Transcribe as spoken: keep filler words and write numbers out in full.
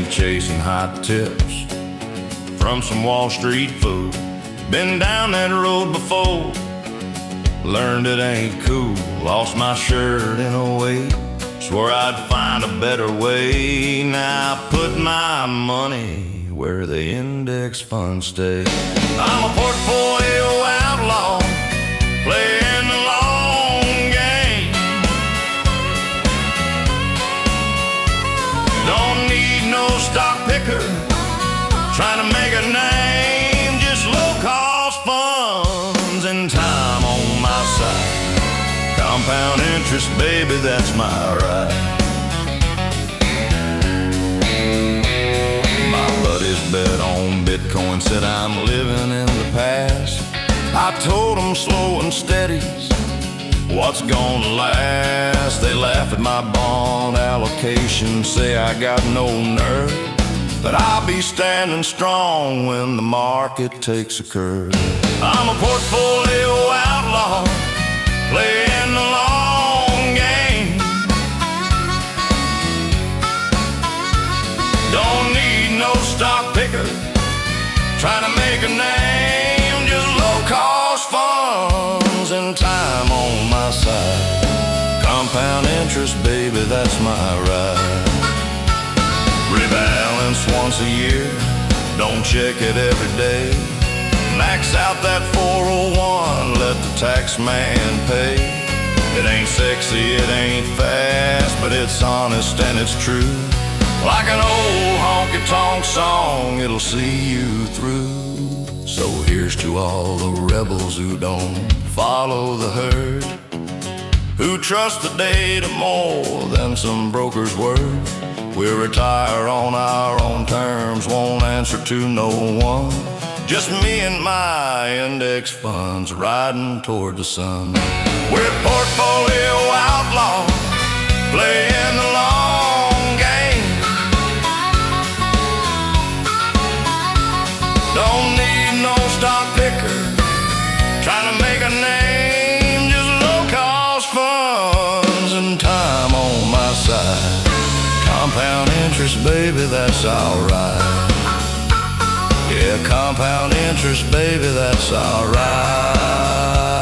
ain't chasing hot tips from some Wall Street fool. Been down that road before, learned it ain't cool. Lost my shirt in a way, swore I'd find a better way. Now I put my money where the index funds stay. I'm a portfolio outlaw, playing the long game. Don't need no stock picker, trying to make a name. Just low-cost funds and time on my side. Compound interest, baby, that's my ride. My buddies bet on Bitcoin, said I'm living in the past. I told them slow and steady's what's gonna last. They laugh at my bond allocation, say I got no nerve, but I'll be standing strong when the market takes a curve. I'm a portfolio outlaw, playing the long game. Don't need no stock picker, trying to make a name. Just low-cost funds and time on my side. Compound interest, baby, that's my ride. Rebalance once a year, don't check it every day. Max out that four oh one, let the tax man pay. It ain't sexy, it ain't fast, but it's honest and it's true. Like an old honky-tonk song, it'll see you through. So here's to all the rebels who don't follow the herd, who trust the data more than some broker's word. We'll retire on our own terms, won't answer to no one. Just me and my index funds riding toward the sun. We're portfolio outlaws, playing the long game. Don't need no stock picker, trying to make a name. Just low-cost funds and time on my side. Compound interest, baby, that's alright. Yeah, compound interest, baby, that's alright.